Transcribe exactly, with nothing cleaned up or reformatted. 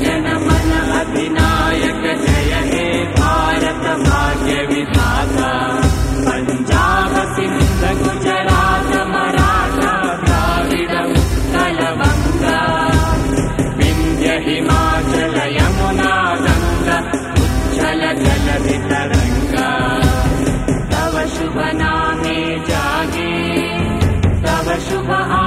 जन मन अधिनायक जय हे भारत भाग्य विधाता। पंजाब सिंध गुजरात मराठा द्राविड उत्कल बंगा विंध्य हिमाचल यमुना गंगा उच्छल जलधि तरंगा। तव शुभ नामे जागे तव शुभ